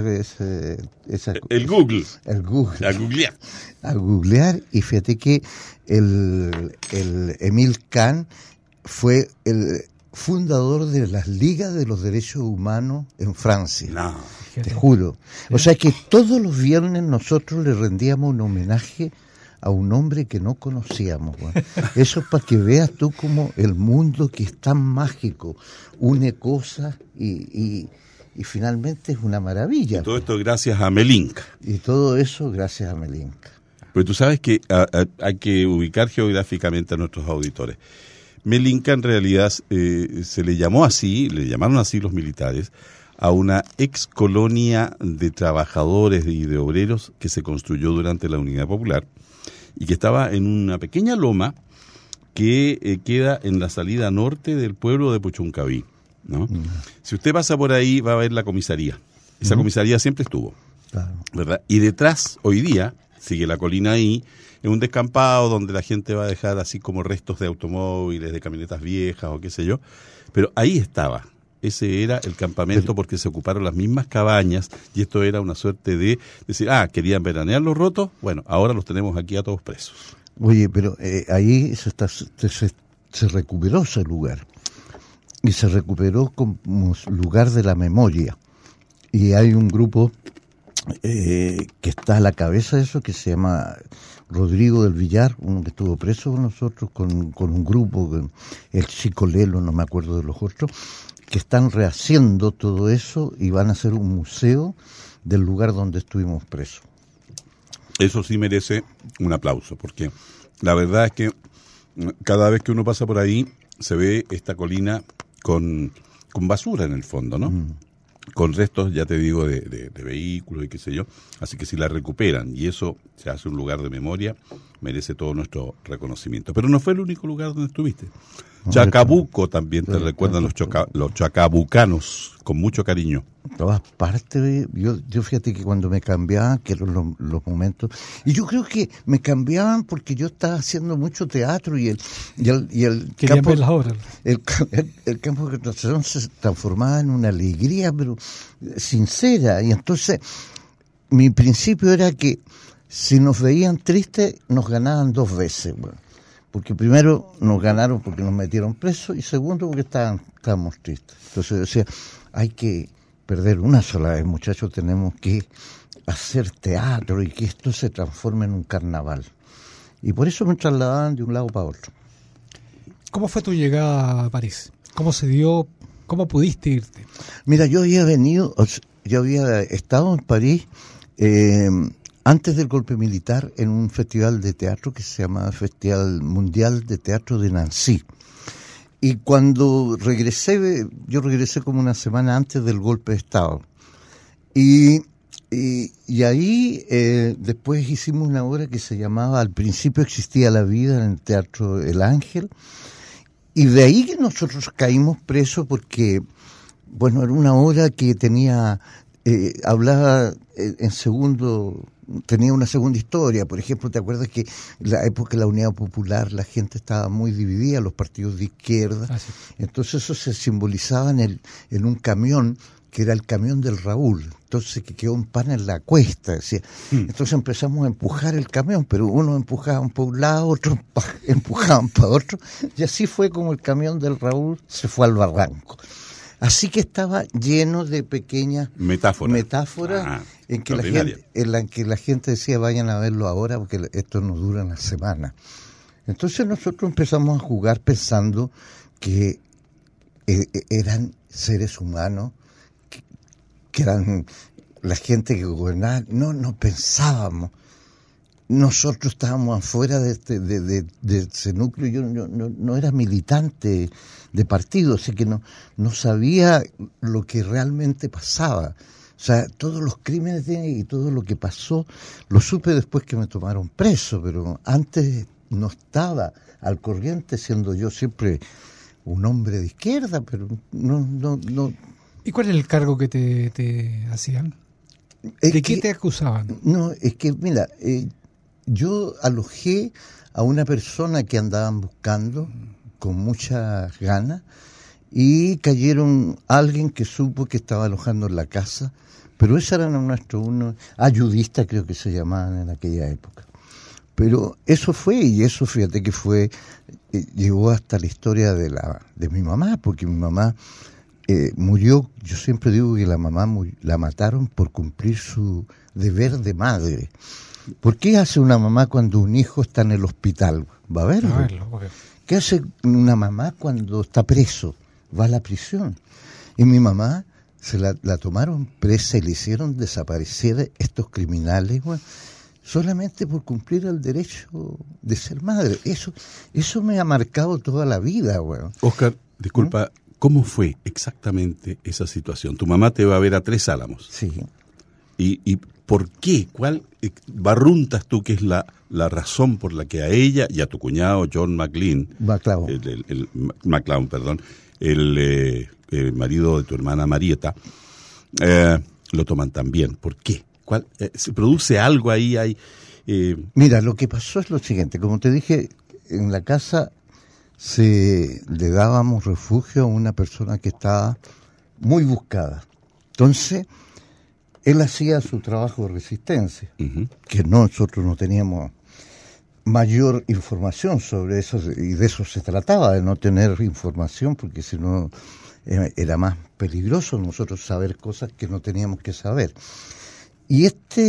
El Google. el Google, A googlear. a googlear, y fíjate que el Emil Kahn fue el fundador de las Ligas de los Derechos Humanos en Francia. No. Te juro. O sea que todos los viernes nosotros le rendíamos un homenaje a un hombre que no conocíamos. Bueno. Eso es para que veas tú como el mundo, que es tan mágico, une cosas y finalmente es una maravilla. Y todo esto gracias a Melinka. Y todo eso gracias a Melinka. Pero tú sabes que hay que ubicar geográficamente a nuestros auditores. Melinka en realidad se le llamaron así los militares, a una ex colonia de trabajadores y de obreros que se construyó durante la Unidad Popular y que estaba en una pequeña loma que queda en la salida norte del pueblo de Puchuncaví, ¿no? Si usted pasa por ahí va a ver la comisaría. Esa comisaría siempre estuvo, Claro. ¿verdad? Y detrás, hoy día, sigue la colina ahí, en un descampado donde la gente va a dejar así como restos de automóviles, de camionetas viejas o qué sé yo, pero ahí estaba. Ese era el campamento porque se ocuparon las mismas cabañas y esto era una suerte de decir, querían veranear los rotos, bueno, ahora los tenemos aquí a todos presos. Oye, pero ahí se recuperó ese lugar, y se recuperó como lugar de la memoria, y hay un grupo que está a la cabeza de eso, que se llama Rodrigo del Villar, uno que estuvo preso con nosotros, con un grupo, el Chico Lelo, no me acuerdo de los otros, que están rehaciendo todo eso y van a hacer un museo del lugar donde estuvimos presos. Eso sí merece un aplauso, porque la verdad es que cada vez que uno pasa por ahí se ve esta colina con basura en el fondo, ¿no? Con restos, ya te digo, de vehículos y qué sé yo. Así que si la recuperan y eso se hace un lugar de memoria, merece todo nuestro reconocimiento. Pero no fue el único lugar donde estuviste. Chacabuco también te recuerdan los chacabucanos con mucho cariño. Todas partes, yo fíjate que cuando me cambiaban, que eran los momentos, y yo creo que me cambiaban porque yo estaba haciendo mucho teatro y el Querían campo, ver las obras. el campo de concentración se transformaba en una alegría, pero sincera, y entonces mi principio era que si nos veían tristes, nos ganaban 2 veces, bueno. Porque primero nos ganaron porque nos metieron presos y segundo porque estábamos tristes. Entonces yo decía, hay que perder una sola vez, muchachos, tenemos que hacer teatro y que esto se transforme en un carnaval. Y por eso me trasladaban de un lado para otro. ¿Cómo fue tu llegada a París? ¿Cómo se dio? ¿Cómo pudiste irte? Mira, yo había estado en París antes del golpe militar en un festival de teatro que se llama Festival Mundial de Teatro de Nancy. Y cuando yo regresé como una semana antes del golpe de Estado. Y ahí después hicimos una obra que se llamaba Al principio existía la vida, en el Teatro El Ángel. Y de ahí que nosotros caímos presos porque, bueno, era una obra que hablaba en segundo, tenía una segunda historia. Por ejemplo, ¿te acuerdas que en la época de la Unidad Popular la gente estaba muy dividida, los partidos de izquierda? Sí. Entonces eso se simbolizaba en un camión, que era el camión del Raúl, entonces que quedó un pan en la cuesta, decía. Entonces empezamos a empujar el camión, pero unos empujaban para un lado, otros empujaban para otro, y así fue como el camión del Raúl se fue al barranco. Así que estaba lleno de pequeñas metáforas en que la gente decía, vayan a verlo ahora porque esto no dura una semana. Entonces nosotros empezamos a jugar pensando que eran seres humanos, que eran la gente que gobernaba. No pensábamos nosotros estábamos afuera de ese núcleo. Yo no era militante de partido, así que no sabía lo que realmente pasaba. O sea, todos los crímenes y todo lo que pasó lo supe después que me tomaron preso, pero antes no estaba al corriente, siendo yo siempre un hombre de izquierda, pero no. ¿Y cuál es el cargo que te hacían? ¿De qué te acusaban? No, es que, mira, yo alojé a una persona que andaban buscando con muchas ganas y cayeron alguien que supo que estaba alojando en la casa, pero esos eran unos ayudistas, creo que se llamaban en aquella época. Pero eso fue, y eso fíjate que fue, llegó hasta la historia de mi mamá, porque mi mamá murió. Yo siempre digo que la mamá la mataron por cumplir su deber de madre. ¿Por qué hace una mamá cuando un hijo está en el hospital? Va a verlo. Okay. ¿Qué hace una mamá cuando está preso? Va a la prisión. Y mi mamá se la tomaron presa y le hicieron desaparecer estos criminales, bueno, solamente por cumplir el derecho de ser madre. Eso me ha marcado toda la vida, bueno. Oscar, disculpa, ¿cómo fue exactamente esa situación? Tu mamá te va a ver a Tres Álamos. Sí. ¿Y por qué? ¿Cuál barruntas tú que es la razón por la que a ella y a tu cuñado John McLean, McClown, perdón, el marido de tu hermana Marieta, lo toman tan bien? ¿Por qué? ¿Se produce algo ahí? Mira, lo que pasó es lo siguiente. Como te dije, en la casa le dábamos refugio a una persona que estaba muy buscada. Entonces, él hacía su trabajo de resistencia, que nosotros no teníamos mayor información sobre eso, y de eso se trataba, de no tener información, porque si no era más peligroso nosotros saber cosas que no teníamos que saber. Y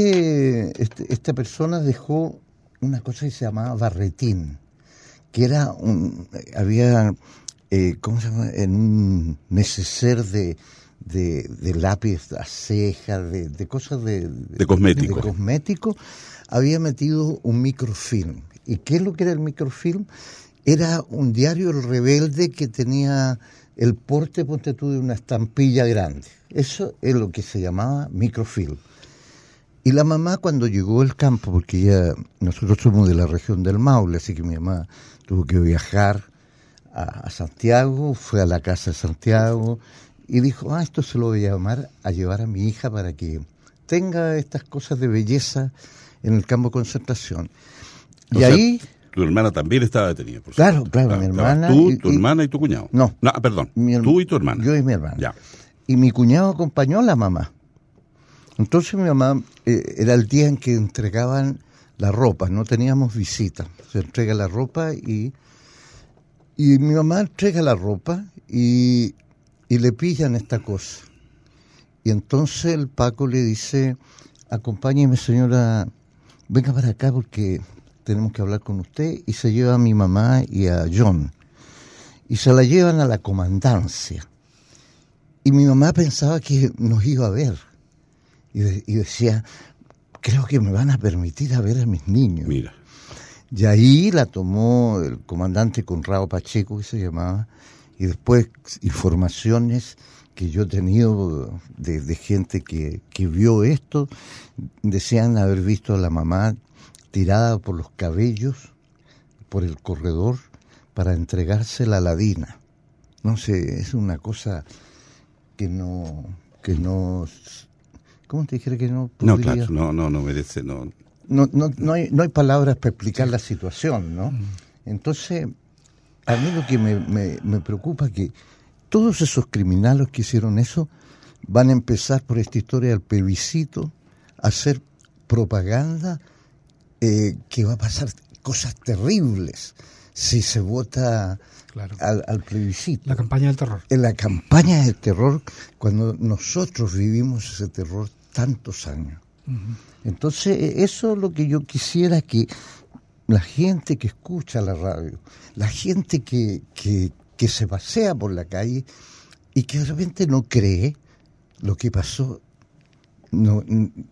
esta persona dejó una cosa que se llamaba barretín, que era ¿cómo se llama? En un neceser de lápiz a ceja, de cosas de cosmético. De cosmético, había metido un microfilm. ¿Y qué es lo que era el microfilm? Era un diario El Rebelde que tenía el porte, ponte tú, de una estampilla grande. Eso es lo que se llamaba microfilm. Y la mamá, cuando llegó al campo, porque nosotros somos de la región del Maule, así que mi mamá tuvo que viajar a Santiago, fue a la casa de Santiago y dijo, esto se lo voy a llevar a mi hija para que tenga estas cosas de belleza en el campo de concentración. Y ahí... Tu hermana también estaba detenida, por supuesto. Claro, mi hermana... ¿Tú, tu hermana y tu cuñado? No, perdón, tú y tu hermana. Yo y mi hermana. Ya. Y mi cuñado acompañó a la mamá. Entonces mi mamá, era el día en que entregaban la ropa, no teníamos visita. Se entrega la ropa y mi mamá entrega la ropa y le pillan esta cosa. Y entonces el Paco le dice, acompáñeme señora, venga para acá porque tenemos que hablar con usted. Y se lleva a mi mamá y a John. Y se la llevan a la comandancia. Y mi mamá pensaba que nos iba a ver. Y decía, creo que me van a permitir a ver a mis niños. Mira. Y ahí la tomó el comandante Conrado Pacheco, que se llamaba, y después informaciones que yo he tenido de gente que vio esto, decían haber visto a la mamá tirada por los cabellos, por el corredor, para entregársela a la DINA. No sé, es una cosa que no ¿cómo te dijera que no podría? No, claro, no merece, no. No hay palabras para explicar la situación, ¿no? Entonces, a mí lo que me preocupa es que todos esos criminales que hicieron eso van a empezar por esta historia del plebiscito a hacer propaganda, que va a pasar cosas terribles si se vota al plebiscito. La campaña del terror. En la campaña del terror, cuando nosotros vivimos ese terror tantos años. Uh-huh. Entonces, eso es lo que yo quisiera, que la gente que escucha la radio, la gente que se pasea por la calle y que de repente no cree lo que pasó, no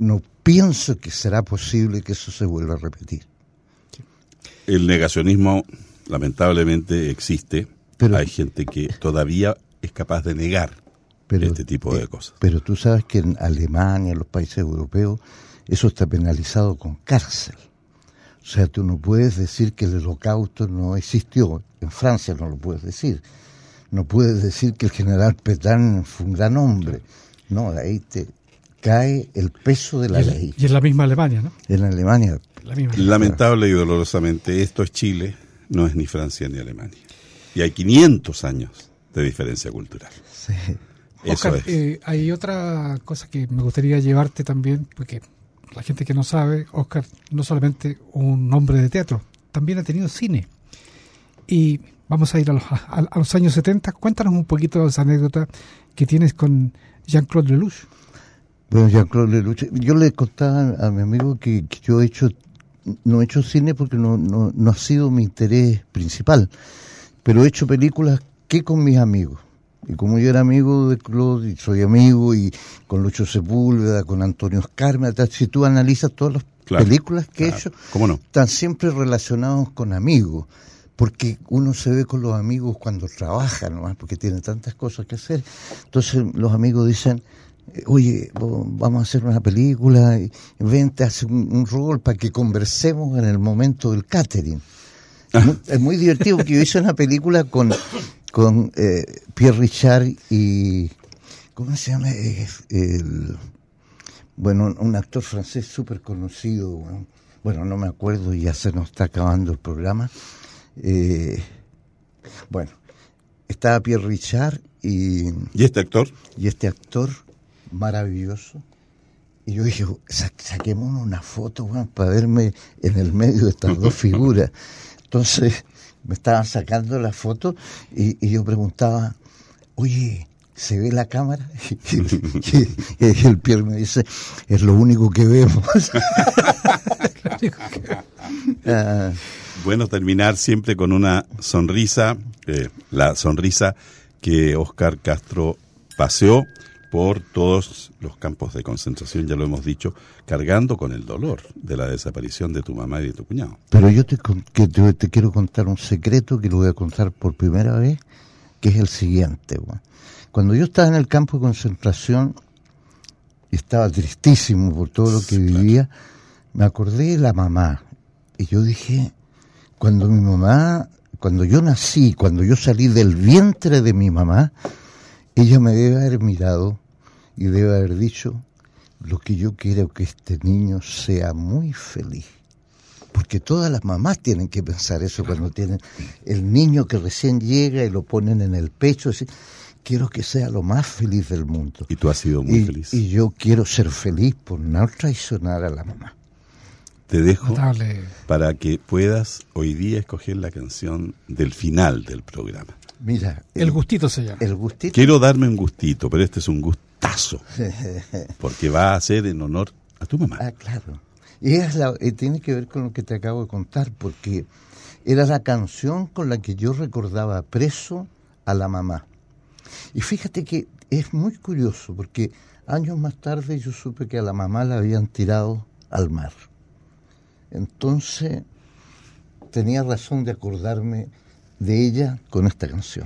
pienso que será posible que eso se vuelva a repetir. El negacionismo lamentablemente existe. Pero hay gente que todavía es capaz de negar este tipo de cosas. Pero tú sabes que en Alemania, en los países europeos, eso está penalizado con cárcel. O sea, tú no puedes decir que el holocausto no existió. En Francia no lo puedes decir. No puedes decir que el general Pétain fue un gran hombre. No, ahí te cae el peso de la ley. Y en la misma Alemania, ¿no? En Alemania. Lamentable y dolorosamente, esto es Chile, no es ni Francia ni Alemania. Y hay 500 años de diferencia cultural. Sí. Oscar, hay otra cosa que me gustaría llevarte también, porque la gente que no sabe, Oscar no solamente un hombre de teatro, también ha tenido cine. Y vamos a ir a los años 70. Cuéntanos un poquito de esa anécdota que tienes con Jean-Claude Lelouch. Bueno, Jean-Claude Lelouch, yo le contaba a mi amigo que yo no he hecho cine porque no ha sido mi interés principal, pero he hecho películas que con mis amigos. Y como yo era amigo de Claude, y soy amigo, y con Lucho Sepúlveda, con Antonio Escarme, si tú analizas todas las películas que he hecho, ¿cómo no? Están siempre relacionados con amigos, porque uno se ve con los amigos cuando trabaja, nomás, porque tiene tantas cosas que hacer. Entonces los amigos dicen, oye, vamos a hacer una película, y vente, hace un rol para que conversemos en el momento del catering. Es muy divertido, porque yo hice una película con Pierre Richard y ¿cómo se llama? Un actor francés súper conocido, bueno, no me acuerdo, ya se nos está acabando el programa. Estaba Pierre Richard y este actor maravilloso, y yo dije, saquémonos una foto, para verme en el medio de estas dos figuras. Entonces me estaban sacando la foto y yo preguntaba, oye, ¿se ve la cámara? Y el Pierre me dice, es lo único que vemos. Bueno, terminar siempre con una sonrisa, la sonrisa que Óscar Castro paseó por todos los campos de concentración, ya lo hemos dicho, cargando con el dolor de la desaparición de tu mamá y de tu cuñado. Pero yo te quiero contar un secreto que lo voy a contar por primera vez, que es el siguiente. Cuando yo estaba en el campo de concentración, y estaba tristísimo por todo lo que vivía, me acordé de la mamá. Y yo dije, cuando yo nací, cuando yo salí del vientre de mi mamá, ella me debe haber mirado y debe haber dicho, lo que yo quiero que este niño sea muy feliz. Porque todas las mamás tienen que pensar eso cuando tienen el niño que recién llega y lo ponen en el pecho, así, quiero que sea lo más feliz del mundo. Y tú has sido muy feliz. Y yo quiero ser feliz por no traicionar a la mamá. Te dejo para que puedas hoy día escoger la canción del final del programa. Mira, el gustito se llama. El gustito. Quiero darme un gustito, pero este es un gustazo, porque va a ser en honor a tu mamá. Claro. Y tiene que ver con lo que te acabo de contar, porque era la canción con la que yo recordaba preso a la mamá. Y fíjate que es muy curioso, porque años más tarde yo supe que a la mamá la habían tirado al mar. Entonces tenía razón de acordarme de ella con esta canción.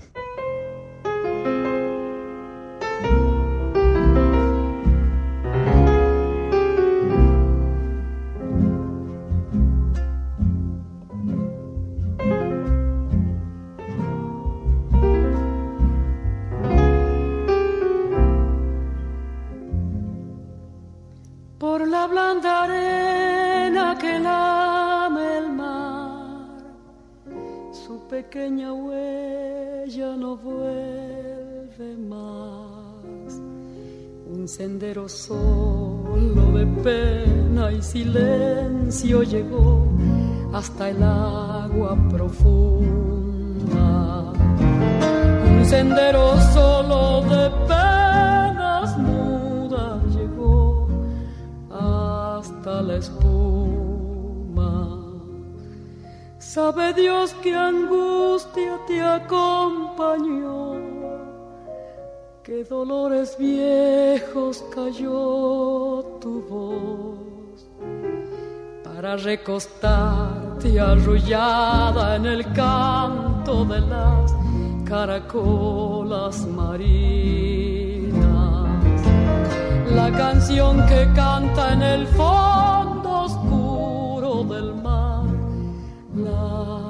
Por la blanda arena que lame el mar, su pequeña huella no vuelve más. Un sendero solo de pena y silencio llegó hasta el agua profunda. Un sendero solo de penas mudas llegó hasta la espuma. Sabe Dios qué angustia te acompañó, qué dolores viejos cayó tu voz para recostarte arrullada en el canto de las caracolas marinas. La canción que canta en el fondo oscuro del mar, la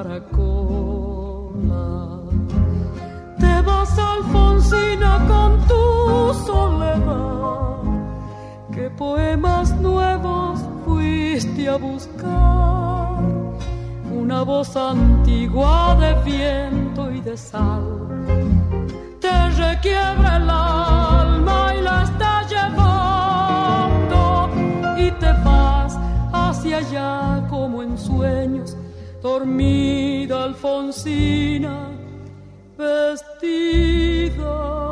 caracola. Te vas, Alfonsina, con tu soledad. ¿Qué poemas nuevos fuiste a buscar? Una voz antigua de viento y de sal te requiebra el alma y la está llevando, y te vas hacia allá como en sueños, dormida Alfonsina, vestida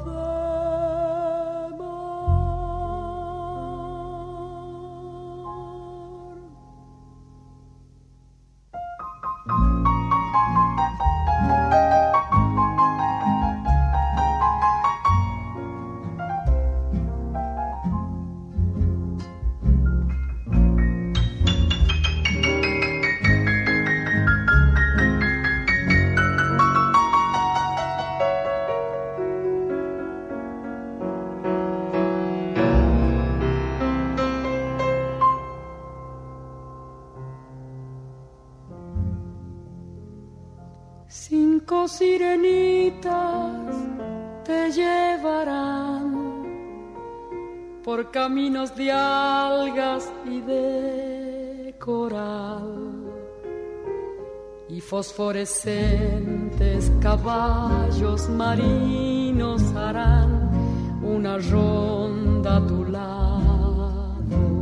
Cinco sirenitas te llevarán por caminos de algas y de coral, y fosforescentes caballos marinos harán una ronda a tu lado,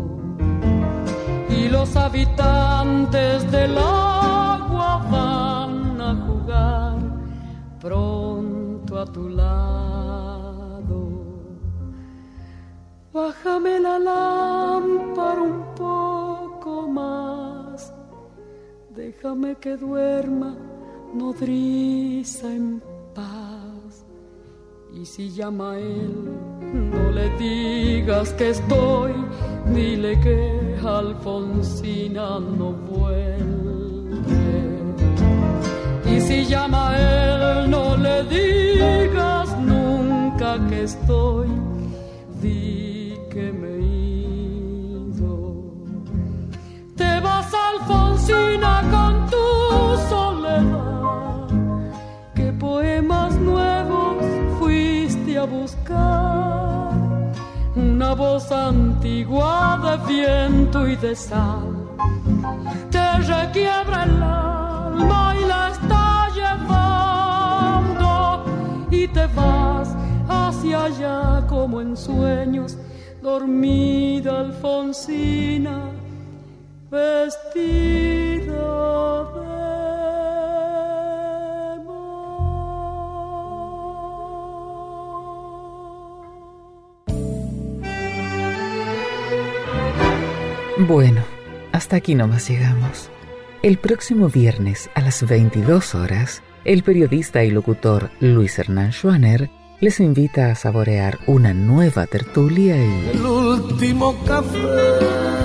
y los habitantes del agua van a jugar pronto a tu lado. Bájame la lámpara un poco más, déjame que duerma nodriza en paz. Y si llama a él, no le digas que estoy, dile que Alfonsina no vuelve. Y si llama a él, no le digas nunca que estoy, di que me he ido. Te vas, Alfonsina, con tu soledad. ¿Qué poemas nuevos fuiste a buscar? Una voz antigua de viento y de sal te requiebra el alma y la está llevando, y te vas hacia allá como en sueños, dormida Alfonsina, vestida de mar. Bueno, hasta aquí nomás llegamos. El próximo viernes a las 22 horas, el periodista y locutor Luis Hernán Schwanner les invita a saborear una nueva tertulia y el último café.